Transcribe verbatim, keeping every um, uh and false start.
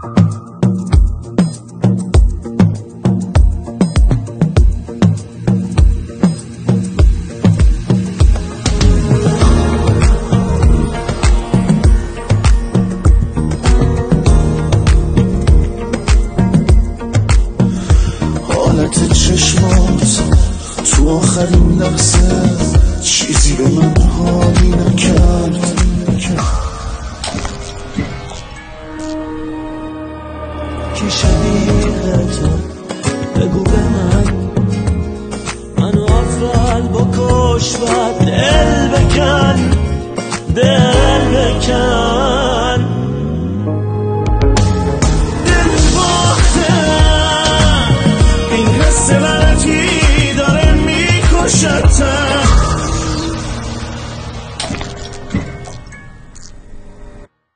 حالت چشمات تو آخرین لحظه چیزی به من حالی نکرد. کی شبیه تو بگو به من، منو اول بکش و دل بکن، دل بکن.